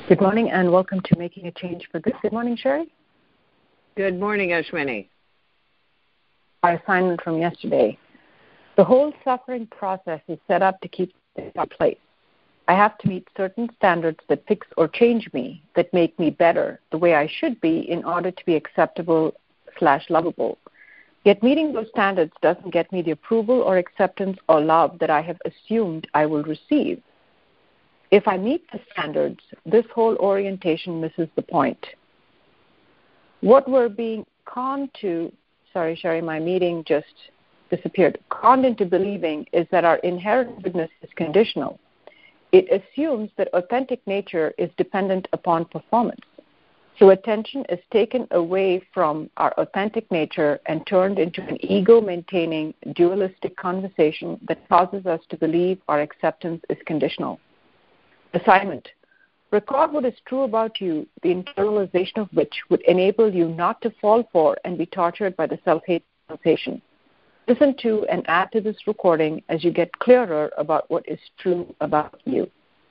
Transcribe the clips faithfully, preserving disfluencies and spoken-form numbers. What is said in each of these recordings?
Good morning and welcome to Making a Change for Good. Good morning, Sherry. Good morning, Ashwini. Our assignment from yesterday. The whole suffering process is set up to keep things in place. I have to meet certain standards that fix or change me, that make me better, the way I should be in order to be acceptable slash lovable. Yet meeting those standards doesn't get me the approval or acceptance or love that I have assumed I will receive. If I meet the standards, this whole orientation misses the point. What we're being conned to, sorry, Sherry, my meeting just disappeared, conned into believing is that our inherent goodness is conditional. It assumes that authentic nature is dependent upon performance. So attention is taken away from our authentic nature and turned into an ego-maintaining, dualistic conversation that causes us to believe our acceptance is conditional. Assignment. Record what is true about you, the internalization of which would enable you not to fall for and be tortured by the self-hate sensation. Listen to and add to this recording as you get clearer about what is true about you.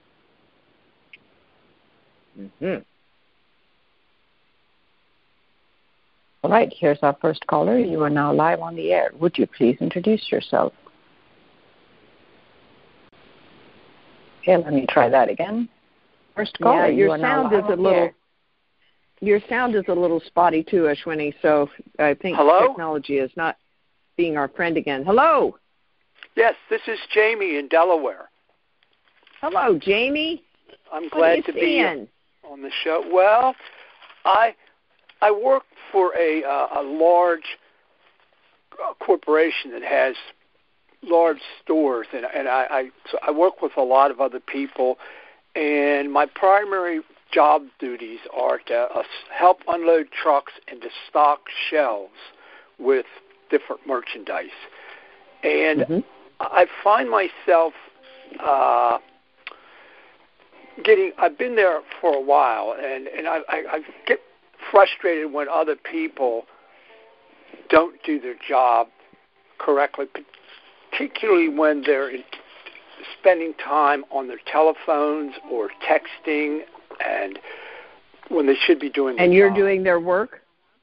Mm-hmm. All right, here's our first caller. You are now live on the air. Would you please introduce yourself? Okay, let me try that again. First caller, yeah, your you are sound now is live a on the little. air. Your sound is a little spotty too, Ashwini. So I think Hello? technology is not being our friend again. Hello. Yes, this is Jamie in Delaware. Hello, Jamie. I'm What glad are you to seeing? be on the show. Well, I I work for a uh, a large uh, corporation that has large stores, and and I I, so I work with a lot of other people, and my primary job duties are to uh, help unload trucks and to stock shelves with different merchandise. And Mm-hmm. I find myself uh, getting, I've been there for a while, and, and I, I, I get frustrated when other people don't do their job correctly, particularly when they're in, spending time on their telephones or texting, and when they should be doing their And you're job. doing their work?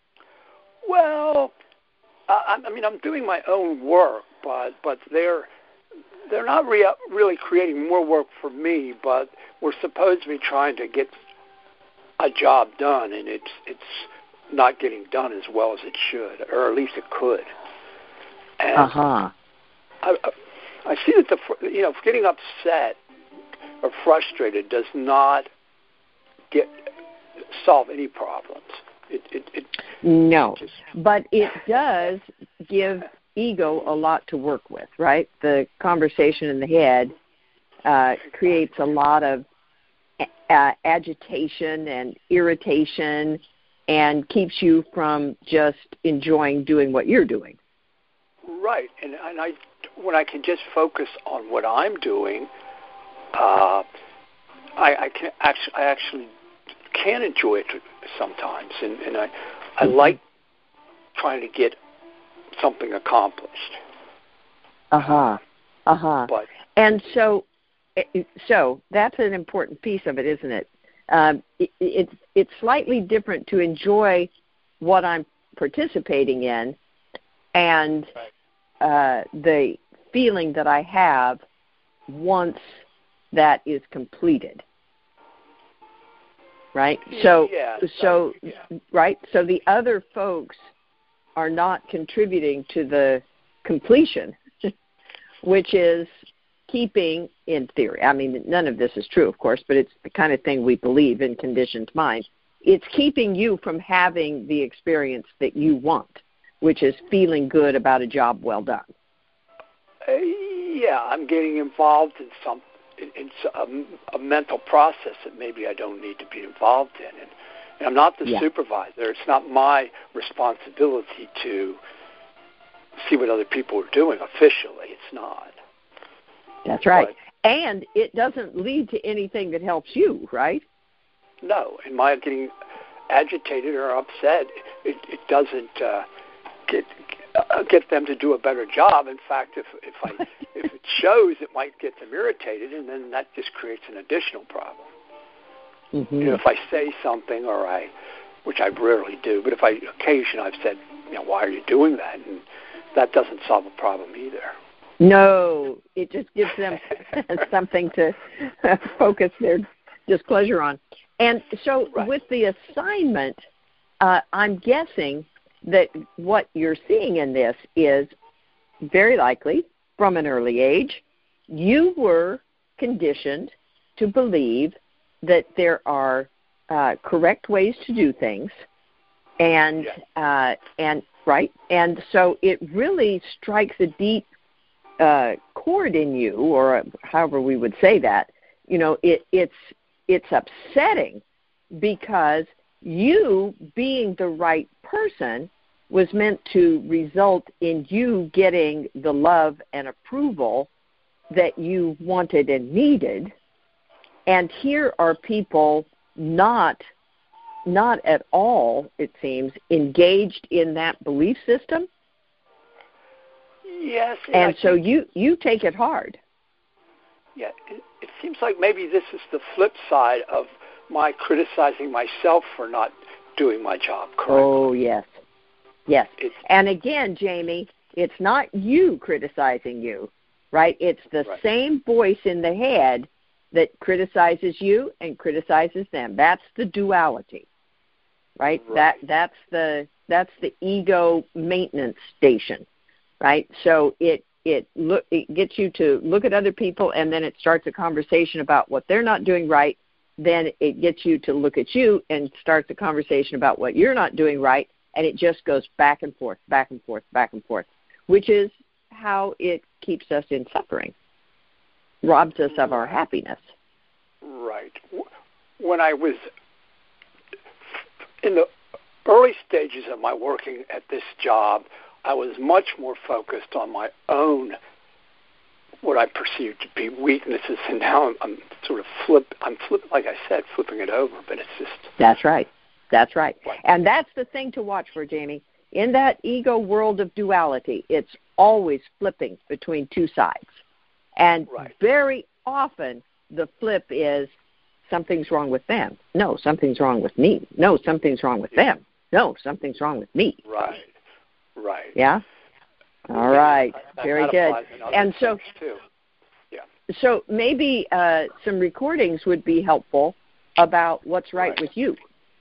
Well, I, I mean, I'm doing my own work, but but they're they're not re- really creating more work for me. But we're supposed to be trying to get a job done, and it's it's not getting done as well as it should, or at least it could. And Uh huh. I, I, I see that the you know getting upset or frustrated does not get solve any problems. It it, it No, just, but it does give ego a lot to work with, right? The conversation in the head uh, creates a lot of uh, agitation and irritation and keeps you from just enjoying doing what you're doing. right, and and I when I can just focus on what I'm doing, uh, I, I can actually I actually can enjoy it sometimes, and, and I I Mm-hmm. like trying to get something accomplished. Uh-huh. Uh-huh. But And so so that's an important piece of it, isn't it? Um, it, it's it's slightly different to enjoy what I'm participating in and uh, the feeling that I have once that is completed. Right? So yeah, so yeah. right? So the other folks are not contributing to the completion, which is keeping, in theory, I mean, none of this is true, of course, but it's the kind of thing we believe in conditioned mind. It's keeping you from having the experience that you want, which is feeling good about a job well done. Uh, yeah, I'm getting involved in some in, in a, a mental process that maybe I don't need to be involved in, and, and I'm not the Yeah. supervisor. It's not my responsibility to see what other people are doing officially. It's not. That's right. But, and it doesn't lead to anything that helps you, right? no, in my getting agitated or upset, it, it doesn't uh, get uh, get them to do a better job. In fact, if if I if it shows, it might get them irritated, and then that just creates an additional problem. Mm-hmm. You know, if I say something, or I, which I rarely do, but if I occasionally I've said, you know, why are you doing that? And that doesn't solve a problem either. No, it just gives them something to focus their displeasure on. And so right. with the assignment, uh, I'm guessing that what you're seeing in this is very likely from an early age, you were conditioned to believe that there are uh, correct ways to do things, and yeah. uh, and right, and so it really strikes a deep uh, chord in you, or however we would say that. You know, it, it's it's upsetting because you being the right person was meant to result in you getting the love and approval that you wanted and needed. And here are people not not at all, it seems, engaged in that belief system. Yes. And I so think, you, you take it hard. Yeah, it, it seems like maybe this is the flip side of my criticizing myself for not doing my job correctly. Oh, yes. Yes. It's, and again, Jamie, it's not you criticizing you, right? It's the right. same voice in the head that criticizes you and criticizes them. That's the duality, right? right. That that's the that's the ego maintenance station, right? So it it look it gets you to look at other people, and then it starts a conversation about what they're not doing right. Then it gets you to look at you and starts a conversation about what you're not doing right, and it just goes back and forth, back and forth, back and forth, which is how it keeps us in suffering, robs us of our happiness. Right. When I was in the early stages of my working at this job, I was much more focused on my own, what I perceived to be weaknesses, and now I'm, I'm sort of flip. I'm flip, like I said, flipping it over. But it's just that's right. That's right. What? And that's the thing to watch for, Jamie. In that ego world of duality, it's always flipping between two sides. And right. very often the flip is something's wrong with them. No, something's wrong with me. No, something's wrong with yeah. them. No, something's wrong with me. Right. Right. Yeah? All right. That, very that good. And so, too. Yeah. so maybe uh, some recordings would be helpful about what's right, right. with you.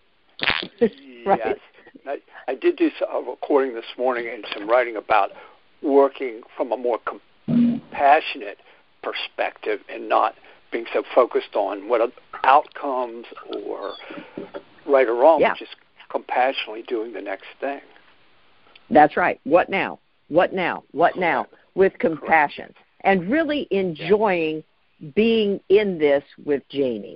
right? Yes. I, I did do a recording this morning and some writing about working from a more compassionate perspective and not being so focused on what outcomes or right or wrong, yeah. but just compassionately doing the next thing. That's right. What now? What now? What now? With compassion. Correct. And really enjoying yeah. being in this with Jamie.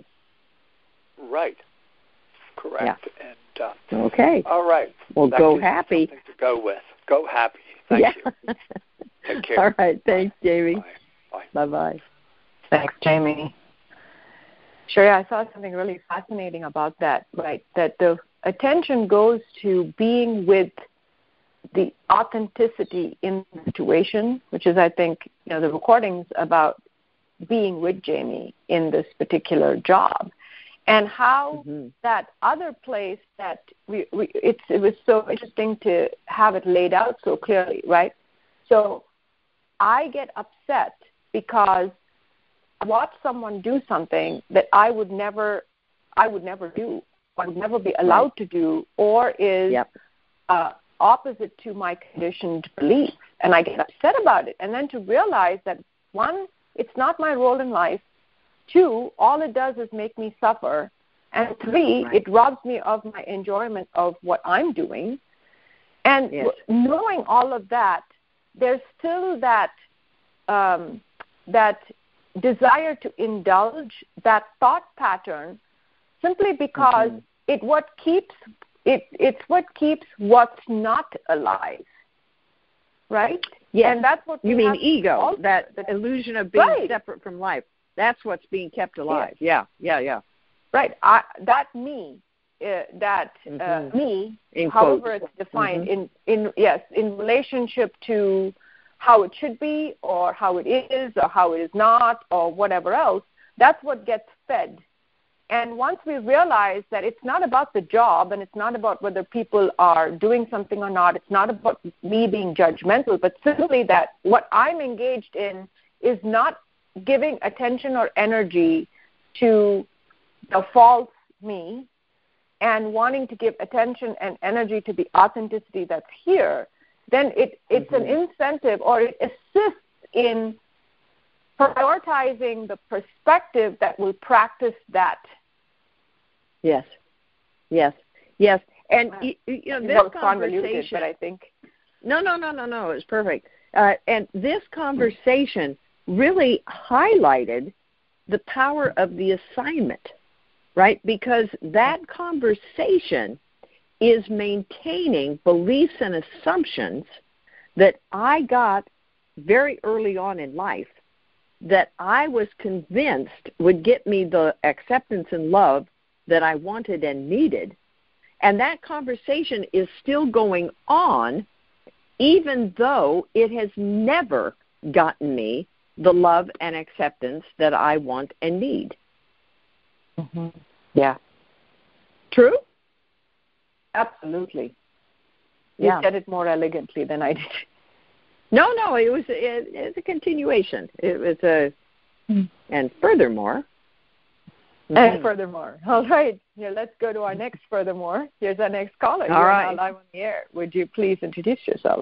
Right. Correct. Yeah. And uh, okay. All right. Well, that go happy. Something to go with. Go happy. Thank yeah. you. Take care. All right. Thanks, Bye. Jamie. Bye. Bye. Bye. Thanks, Jamie. Sure, I saw something really fascinating about that, right? That the attention goes to being with the authenticity in the situation, which is, I think, you know, the recordings about being with Jamie in this particular job, and how mm-hmm. that other place that we, we it's it was so interesting to have it laid out so clearly, right? So I get upset because I watch someone do something that I would never, I would never do, I would never be allowed right. to do, or is yep. uh, opposite to my conditioned belief, and I get upset about it. And then to realize that, one, it's not my role in life. Two, all it does is make me suffer. And three, right. it robs me of my enjoyment of what I'm doing. And yes. knowing all of that, there's still that um, that desire to indulge that thought pattern, simply because mm-hmm. it what keeps it it's what keeps what's not alive, right? Yeah, and that's what you we mean have ego, also, that the, illusion of being right. separate from life. That's what's being kept alive. Yeah, yeah, yeah. yeah. Right. I, that me, uh, that mm-hmm. uh, me, in however quotes. it's defined, mm-hmm. in in yes, in relationship to how it should be, or how it is, or how it is not, or whatever else, that's what gets fed And once we realize that it's not about the job and it's not about whether people are doing something or not, it's not about me being judgmental, but simply that what I'm engaged in is not giving attention or energy to the false me and wanting to give attention and energy to the authenticity that's here, then it, it's mm-hmm. an incentive, or it assists in prioritizing the perspective that will practice that. Yes, yes, yes. And, you, you know, this conversation, but I think. No, no, no, no, no, it was perfect. Uh, and this conversation really highlighted the power of the assignment, right? Because that conversation is maintaining beliefs and assumptions that I got very early on in life that I was convinced would get me the acceptance and love that I wanted and needed. And that conversation is still going on, even though it has never gotten me the love and acceptance that I want and need. Mm-hmm. Yeah. True? Absolutely. You yeah. said it more elegantly than I did. No, no, it was it, it's a continuation. It was a, mm. and furthermore. Mm-hmm. And furthermore. All right. Here, let's go to our next furthermore. Here's our next caller. All You're right. now live on the air. Would you please introduce yourself?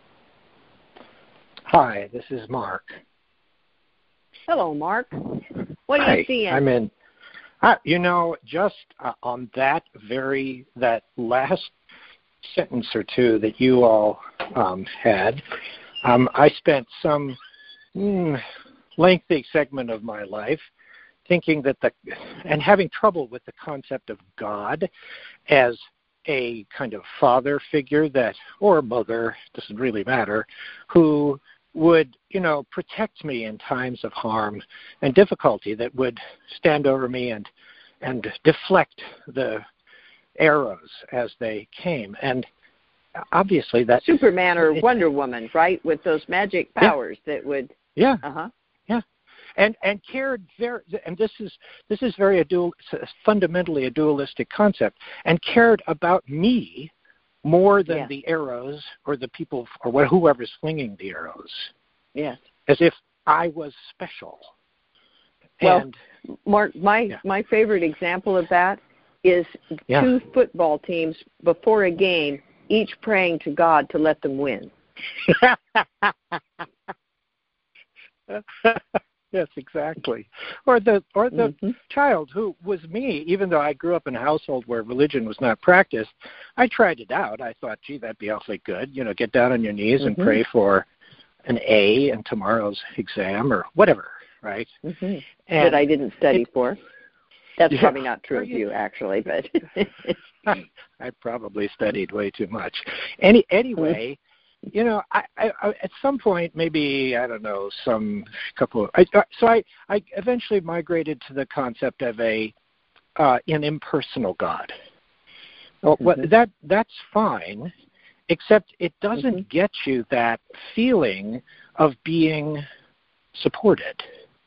Hi, this is Mark. Hello, Mark. What are Hi, you seeing? I'm in. Uh, you know, just uh, on that very, that last sentence or two that you all um, had, um, I spent some mm, lengthy segment of my life thinking that the, and having trouble with the concept of God as a kind of father figure that, or mother, doesn't really matter, who would, you know, protect me in times of harm and difficulty, that would stand over me and and deflect the arrows as they came. And obviously that Superman or it, Wonder Woman, right, with those magic powers yeah. that would yeah uh-huh yeah and and cared very, and this is this is very a dual, fundamentally a dualistic concept, and cared about me more than yeah. the arrows or the people or whoever's flinging the arrows. Yes. As if I was special. Well, and, Mark, my, yeah. my favorite example of that is yeah. two football teams before a game, each praying to God to let them win. Yes, exactly. Or the or the mm-hmm. child who was me, even though I grew up in a household where religion was not practiced, I tried it out. I thought, gee, that'd be awfully good. You know, get down on your knees mm-hmm. and pray for an A in tomorrow's exam or whatever, right? Mm-hmm. That I didn't study it, for. That's yeah, probably not true of you, actually, but I probably studied way too much. Any anyway. Mm-hmm. You know, I, I, I, at some point, maybe, I don't know, some couple of, I, so I, I eventually migrated to the concept of a, uh, an impersonal God. Well, mm-hmm. what, that, that's fine, except it doesn't mm-hmm. get you that feeling of being supported.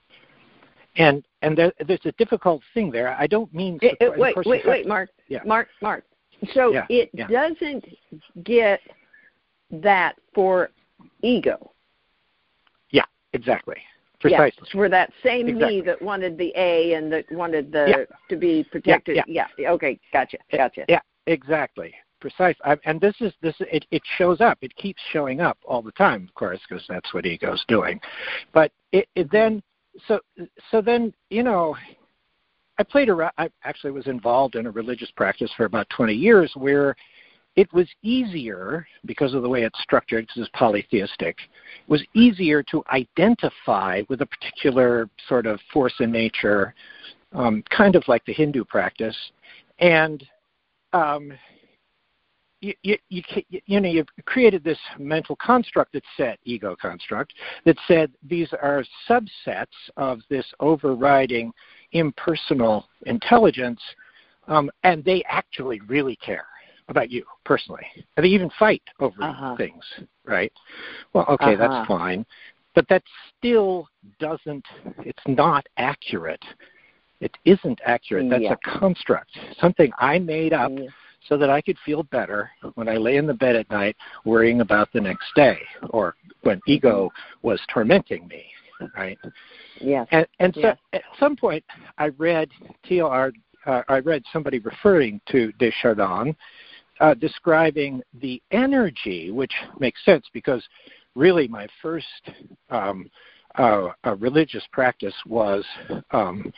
And, and there, there's a difficult thing there. I don't mean... It, it, wait, wait, wait, Mark, yeah. Mark, Mark. So yeah, it yeah. doesn't get... that for ego. Yeah, exactly. Precisely. Yeah, for that same exactly. me that wanted the A and that wanted the yeah. to be protected. Yeah, yeah. yeah. Okay, gotcha, gotcha. Yeah, exactly. Precise. I, and this is this. It, it shows up. It keeps showing up all the time, of course, because that's what ego's doing. But it, it then so so then you know, I played around. I actually was involved in a religious practice for about twenty years, where it was easier, because of the way it's structured, because it's polytheistic, it was easier to identify with a particular sort of force in nature, um, kind of like the Hindu practice. And um, you, you, you, you know, you've created this mental construct that said, ego construct, that said these are subsets of this overriding impersonal intelligence, um, and they actually really care about you personally. And they even fight over uh-huh. things, right? Well, okay, uh-huh. that's fine. But that still doesn't, it's not accurate It isn't accurate. That's yeah. a construct, something I made up yeah. so that I could feel better when I lay in the bed at night worrying about the next day, or when ego was tormenting me, right? Yes. And, and so yes. at some point I read T L R, uh, I read somebody referring to Desjardins, uh, describing the energy, which makes sense because really my first um, uh, uh, religious practice was um,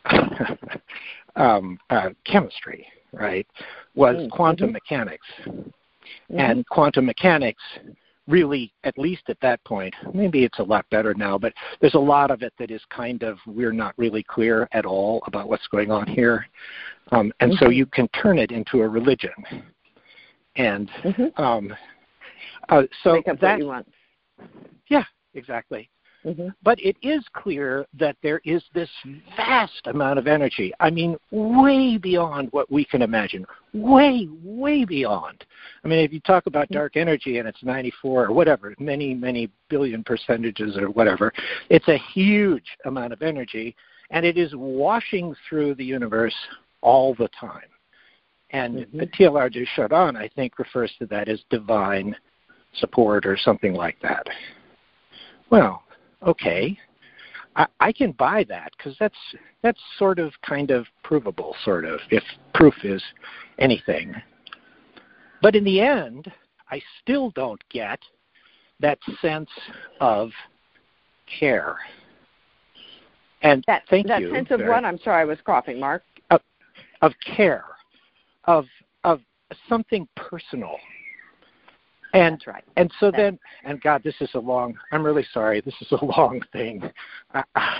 um, uh, chemistry, right, was mm-hmm. quantum mechanics. Mm-hmm. And quantum mechanics really, at least at that point, maybe it's a lot better now, but there's a lot of it that is kind of, we're not really clear at all about what's going on here. Um, and mm-hmm. so you can turn it into a religion. And mm-hmm. um, uh, so Make up that, what you want. Yeah, exactly. Mm-hmm. But it is clear that there is this vast amount of energy. I mean, way beyond what we can imagine. Way, way beyond. I mean, if you talk about dark energy and it's ninety-four or whatever, many, many billion percentages or whatever, it's a huge amount of energy, and it is washing through the universe all the time. And mm-hmm. T L R Desjardins, I think, refers to that as divine support or something like that. Well, okay, I, I can buy that because that's that's sort of kind of provable, sort of, if proof is anything. But in the end, I still don't get that sense of care. And that, thank that you. That sense of very, what? I'm sorry, I was coughing, Mark. Of, of care, of of something personal. And That's right. And so That's then, and God, this is a long, I'm really sorry, this is a long thing. Uh,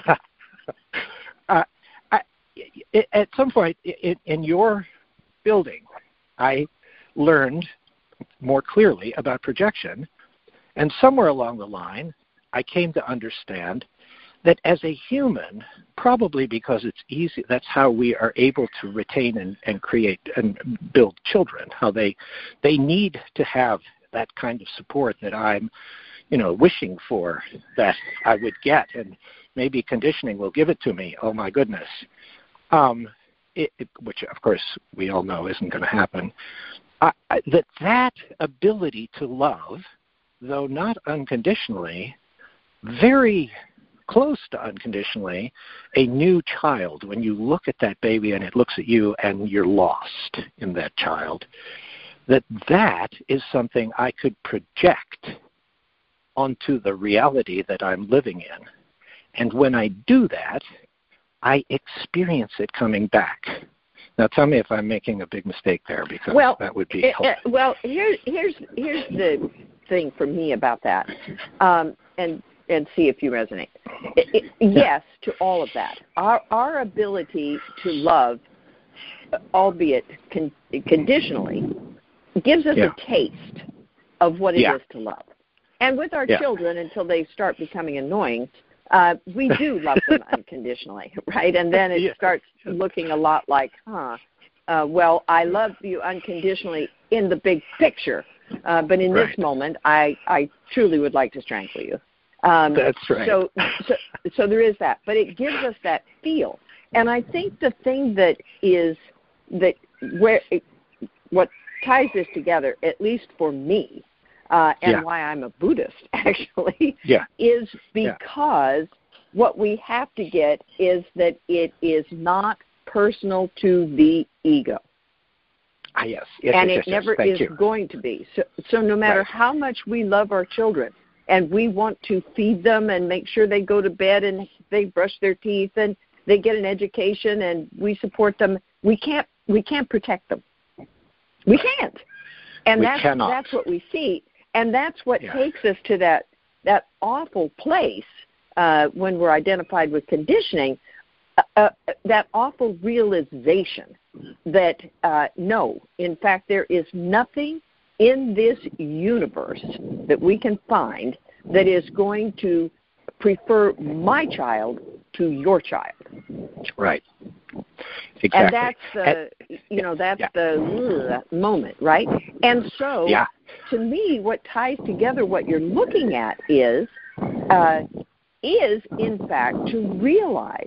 uh, I, it, at some point in, in your building, I learned more clearly about projection. And somewhere along the line, I came to understand that as a human, probably because it's easy, that's how we are able to retain and, and create and build children, how they they need to have that kind of support that I'm, you know, wishing for that I would get, and maybe conditioning will give it to me. Oh my goodness, um, it, it, which of course we all know isn't going to happen. I, I, that that ability to love, though not unconditionally, very close to unconditionally, a new child. When you look at that baby and it looks at you and you're lost in that child. That that is something I could project onto the reality that I'm living in. And when I do that, I experience it coming back. Now tell me if I'm making a big mistake there, because well, that would be it, helpful. It, well, here, here's, here's the thing for me about that, um, and, and see if you resonate. It, it, yes, to all of that. Our, our ability to love, albeit con- conditionally, gives us yeah. a taste of what it yeah. is to love. And with our yeah. children, until they start becoming annoying, uh, we do love them unconditionally, right? And then it yeah. starts looking a lot like, huh, uh, well, I love you unconditionally in the big picture, uh, but in right. this moment, I, I truly would like to strangle you. Um, That's right. So, so, so there is that. But it gives us that feel. And I think the thing that is, that where it, what ties this together, at least for me, uh, and yeah. why I'm a Buddhist, actually, yeah. is because yeah. what we have to get is that it is not personal to the ego. Ah, yes. yes and yes, it yes, never yes. is you. going to be. So, so no matter right. how much we love our children, and we want to feed them and make sure they go to bed and they brush their teeth and they get an education and we support them, we can't we can't protect them. We can't. And we that's cannot. that's what we see. And that's what yeah. takes us to that that awful place uh, when we're identified with conditioning, uh, uh, that awful realization that, uh, no, in fact, there is nothing in this universe that we can find that is going to prefer my child to your child. Right. Exactly. And that's the, and, you know, that's yeah. the ugh, moment, right? And so, yeah. to me, what ties together what you're looking at is, uh, is in fact to realize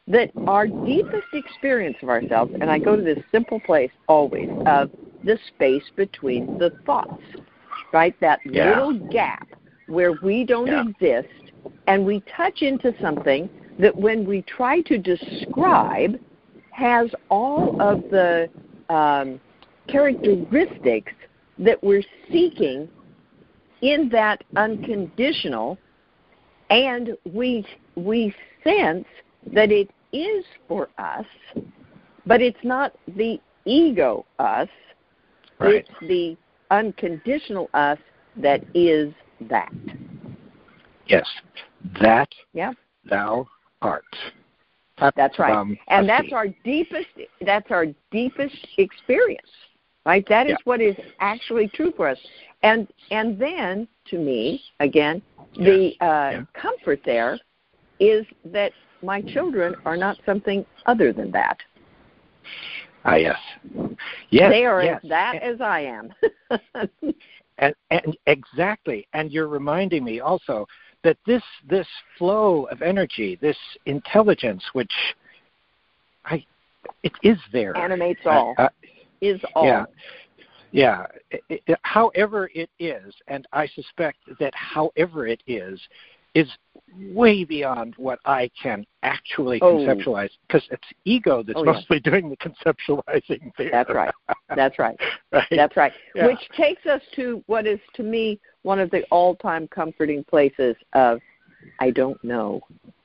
that our deepest experience of ourselves, and I go to this simple place always, of the space between the thoughts, right? That yeah. little gap where we don't yeah. exist, and we touch into something that when we try to describe has all of the um, characteristics that we're seeking in that unconditional, and we we sense that it is for us, but it's not the ego us. Right. It's the unconditional us that is that. Yes, that yeah. thou art. That's right, um, and that's our deepest. That's our deepest experience, right? That is yeah. what is actually true for us. And and then, to me, again, the uh, yeah. comfort there is that my children are not something other than that. Ah, yes. Yes, they are yes. as that and, as I am. and, and exactly, and you're reminding me also that this this flow of energy, this intelligence, which I it is there, animates all, uh, uh, is all. Yeah, yeah. It, it, however it is, and I suspect that however it is, is way beyond what I can actually oh. conceptualize, because it's ego that's oh, yeah. mostly doing the conceptualizing there. That's right. That's right. right. That's right. Yeah. Which takes us to what is, to me, one of the all-time comforting places of, I don't know.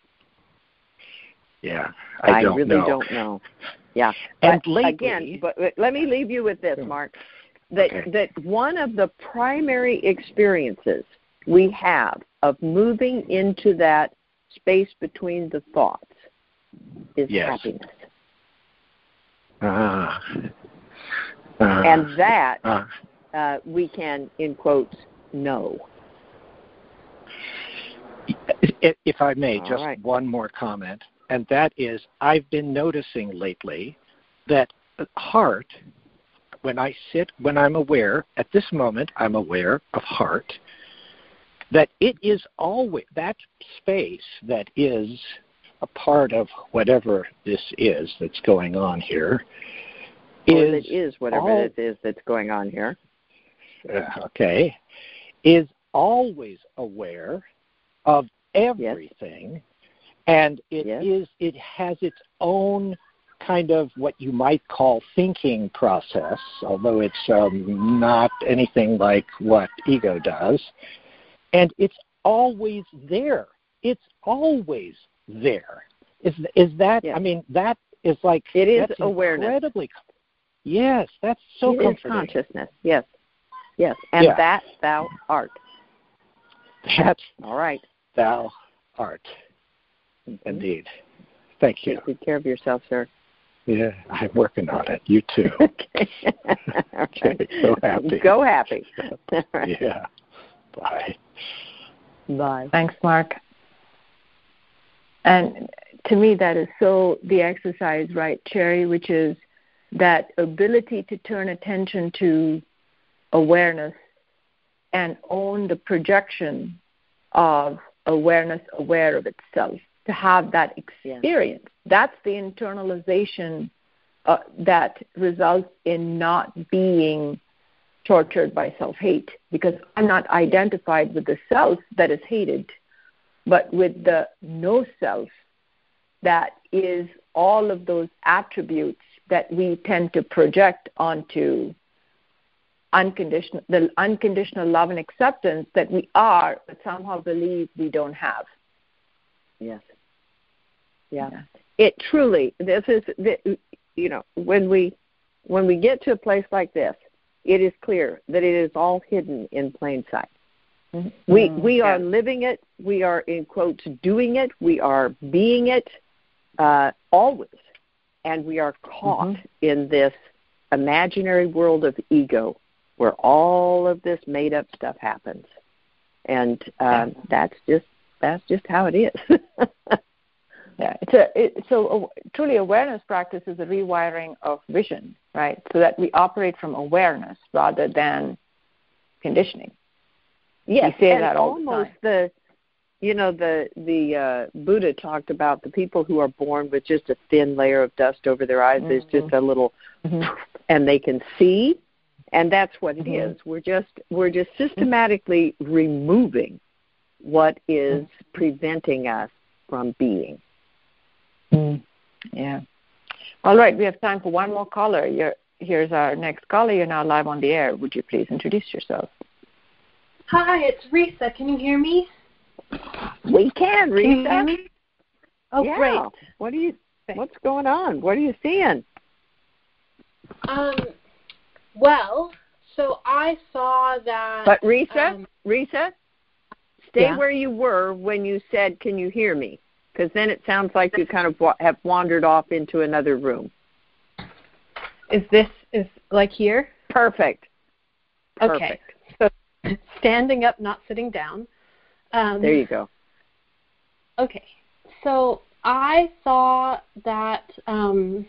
Yeah, I, don't I really know. don't know. Yeah. And but lately, again, but let me leave you with this, Mark, that okay. that one of the primary experiences we have of moving into that space between the thoughts is yes. happiness. Ah. Uh, and that uh, uh, we can, in quotes, know. If I may, All just right. one more comment, and that is I've been noticing lately that heart, when I sit, when I'm aware, at this moment I'm aware of heart, that it is always, that space that is a part of whatever this is that's going on here, Or is that is whatever all, this is that's going on here. Uh, okay, is always aware of everything, yes. and it yes. is it has its own kind of what you might call thinking process, although it's um, not anything like what ego does, and it's always there. It's always there. Is is that? Yes. I mean, that is like it is that's awareness. Incredibly, yes, that's so it comforting. It is consciousness. Yes, yes, and yeah. that thou art. That all right. Thou art. Mm-hmm. Indeed. Thank you. Take good care of yourself, sir. Yeah, I'm working on it. You too. okay. okay. So happy. Go happy. right. Yeah. Bye. Bye. Thanks, Mark. And to me, that is so the exercise, right, Cherry, which is that ability to turn attention to awareness and own the projection of awareness aware of itself, to have that experience. Yeah. That's the internalization uh, that results in not being tortured by self-hate, because I'm not identified with the self that is hated, but with the no self that is all of those attributes that we tend to project onto unconditional, the unconditional love and acceptance that we are, but somehow believe we don't have. Yes. Yeah. yeah. It truly, this is, you know, when we when we get to a place like this, it is clear that it is all hidden in plain sight. Mm-hmm. We we yeah. are living it. We are, in quotes, doing it. We are being it uh, always, and we are caught mm-hmm. in this imaginary world of ego, where all of this made-up stuff happens, and um, yeah. that's just that's just how it is. yeah, it's a it, so uh, truly awareness practice is a rewiring of vision, right? So that we operate from awareness rather than conditioning. Yes, we say and that all almost the, time. you know, the the uh, Buddha talked about the people who are born with just a thin layer of dust over their eyes. Mm-hmm. There's just a little, mm-hmm. and they can see, and that's what it mm-hmm. is. We're just we're just systematically removing what is mm-hmm. preventing us from being. Mm. Yeah. All right, we have time for one more caller. You're, here's our next caller. You're now live on the air. Would you please introduce yourself? Hi, it's Risa. Can you hear me? We can, Risa. Can you hear me? Oh, yeah. great. What are you? What's going on? What are you seeing? Um. Well, so I saw that. But Risa, um, Risa, stay yeah. where you were when you said, "Can you hear me?" Because then it sounds like you kind of wa- have wandered off into another room. Is this is like here? Perfect. Okay. Perfect. So standing up, not sitting down. Um, there you go. Okay. So I saw that um,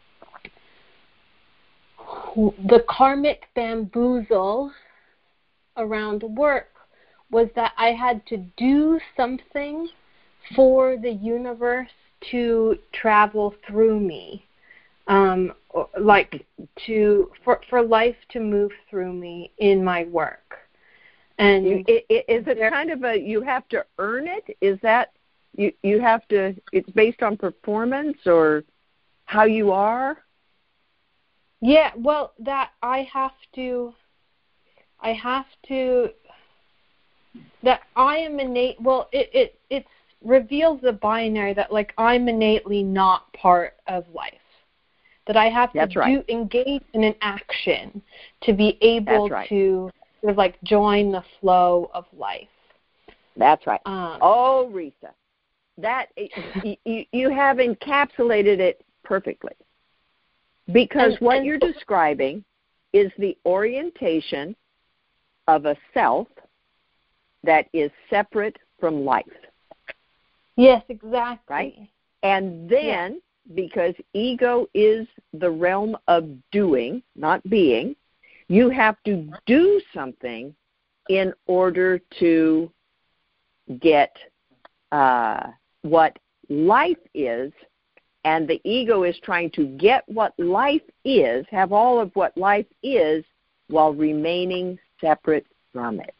the karmic bamboozle around work was that I had to do something for the universe to travel through me, um, like to for for life to move through me in my work. And you, it, it, is it kind of a you have to earn it? Is that you you have to? It's based on performance or how you are? Yeah, well, that I have to. I have to. That I am innate. Well, it it it's. reveals the binary that like I'm innately not part of life, that I have That's to right. do engage in an action to be able right. to sort of like join the flow of life. That's right. Um, oh, Risa, that you, you have encapsulated it perfectly, because and, what and you're so, describing is the orientation of a self that is separate from life. Yes, exactly. Right? And then, yes. because ego is the realm of doing, not being, you have to do something in order to get uh, what life is, and the ego is trying to get what life is, have all of what life is, while remaining separate from it.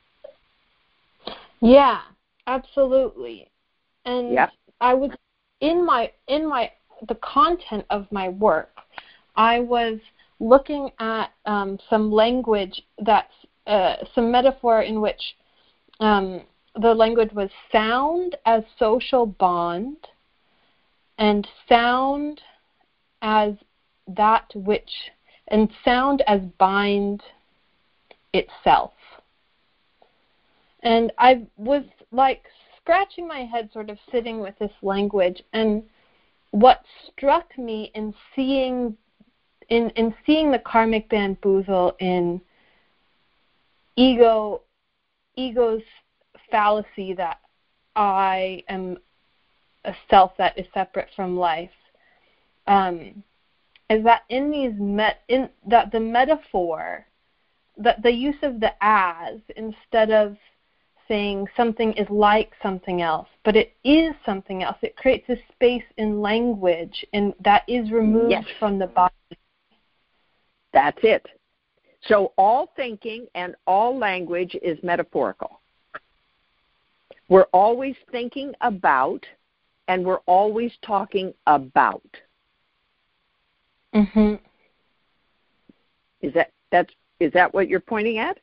Yeah, absolutely. And yep. I was in my in my the content of my work, I was looking at um, some language that's uh, some metaphor in which um, the language was sound as social bond and sound as that which and sound as bind itself. And I was like scratching my head, sort of sitting with this language, and what struck me in seeing in, in seeing the karmic bamboozle in ego ego's fallacy that I am a self that is separate from life, um, is that in these met in that the metaphor, that the use of the as instead of saying something is like something else, but it is something else. It creates a space in language and that is removed yes. from the body. That's it. So all thinking and all language is metaphorical. We're always thinking about and we're always talking about. Mm-hmm. Is that that's is that what you're pointing at?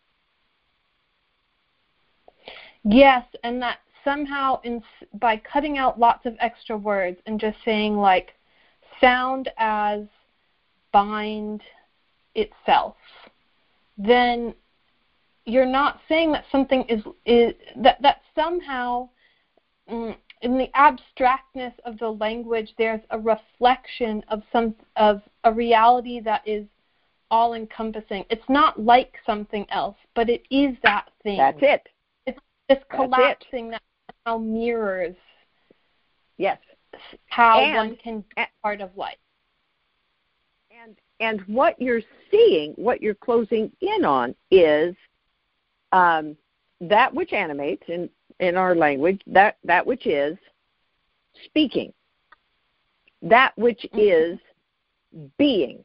Yes, and that somehow in, by cutting out lots of extra words and just saying like sound as bind itself, then you're not saying that something is, is that, that somehow mm, in the abstractness of the language there's a reflection of some of a reality that is all encompassing. It's not like something else, but it is that thing. That's it. This collapsing that somehow mirrors yes. how and, one can be part of life. And and what you're seeing, what you're closing in on is um, that which animates, and in our language, that, that which is speaking, that which is being,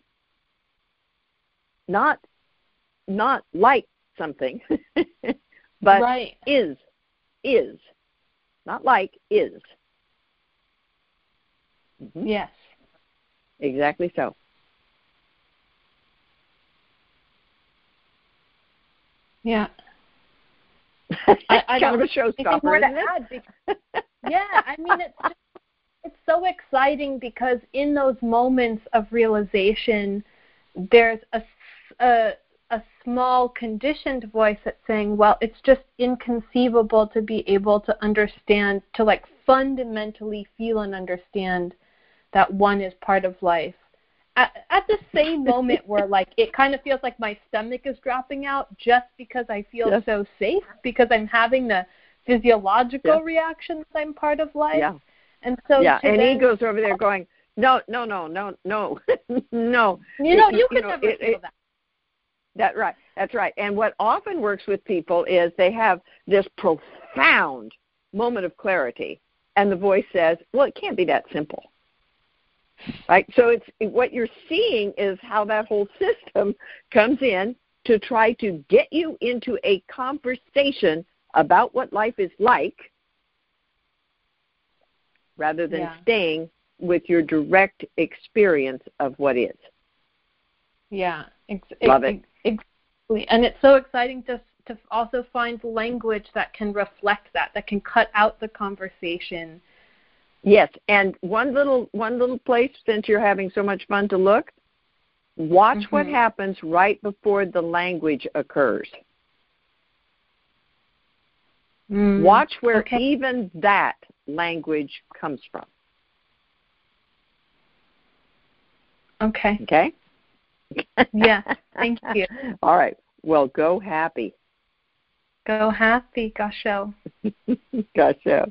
not not like something, but right. is, is, not like, is. Mm-hmm. Yes. Exactly so. Yeah. I, I kind of a showstopper, isn't it? Because, yeah, I mean, it's just, it's so exciting because in those moments of realization, there's a, a, a small conditioned voice that's saying, well, it's just inconceivable to be able to understand, to like fundamentally feel and understand that one is part of life. At, at the same moment where like it kind of feels like my stomach is dropping out just because I feel yes. so safe, because I'm having the physiological yes. reaction that I'm part of life. Yeah. And so yeah, and then, he goes over there going, no, no, no, no, no, no. You know, it, you you can know, never it, feel it, that. That's right. That's right. And what often works with people is they have this profound moment of clarity, and the voice says, well, it can't be that simple. Right? So it's what you're seeing is how that whole system comes in to try to get you into a conversation about what life is like rather than yeah. staying with your direct experience of what is. Yeah. Ex- Love ex- it. Exactly. And it's so exciting to to also find language that can reflect that, that can cut out the conversation. Yes, and one little one little place, since you're having so much fun to look, watch mm-hmm. what happens right before the language occurs. Mm, watch where okay. even that language comes from. Okay. Okay? Yeah, thank you. All right. Well, go happy. Go happy, Gasho. Gasho.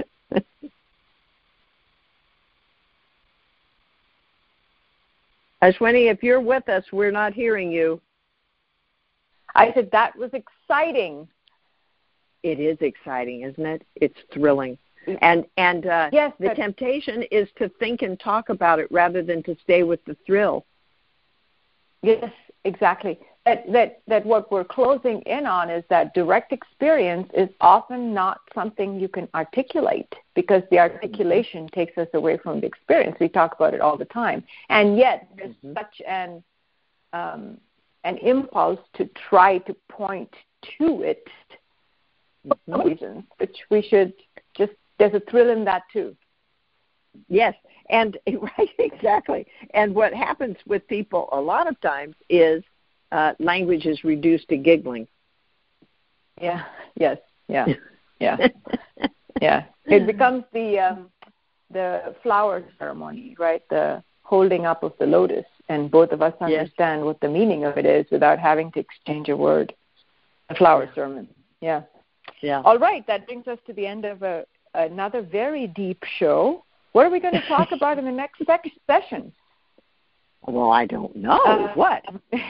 Ashwini, if you're with us, we're not hearing you. I said that was exciting. It is exciting, isn't it? It's thrilling. And and uh, yes, the but, temptation is to think and talk about it rather than to stay with the thrill. Yes, exactly. That, that, that what we're closing in on is that direct experience is often not something you can articulate, because the articulation takes us away from the experience. We talk about it all the time. And yet there's mm-hmm. such an, um, an impulse to try to point to it for some mm-hmm. reasons, which we should just, there's a thrill in that too. Yes, and right, exactly. And what happens with people a lot of times is uh, language is reduced to giggling. Yeah, yes, yeah, yeah, yeah. It becomes the um, the flower ceremony, right? The holding up of the lotus, and both of us understand yes. what the meaning of it is without having to exchange a word. The flower yeah. sermon, yeah. Yeah. All right, that brings us to the end of a, another very deep show. What are we going to talk about in the next sec- session? Well, I don't know. Uh, what?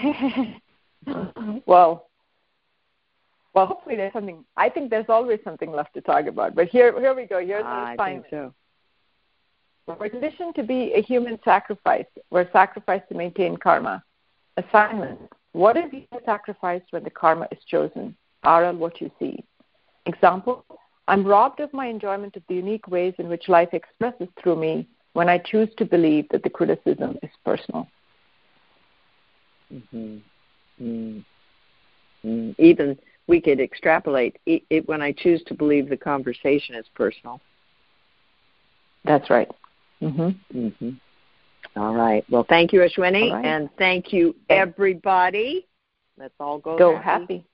well, well, hopefully there's something. I think there's always something left to talk about. But here, here we go. Here's the assignment. I think so. We're conditioned to be a human sacrifice. We're sacrificed to maintain karma. Assignment. What if you sacrificed when the karma is chosen? R L, what you see. Example. I'm robbed of my enjoyment of the unique ways in which life expresses through me when I choose to believe that the criticism is personal. Mm-hmm. Mm-hmm. Even we could extrapolate it, it when I choose to believe the conversation is personal. That's right. Mm-hmm. Mm-hmm. All right. Well, thank you, Ashwini, right. and thank you, everybody. Let's all go, go happy. happy.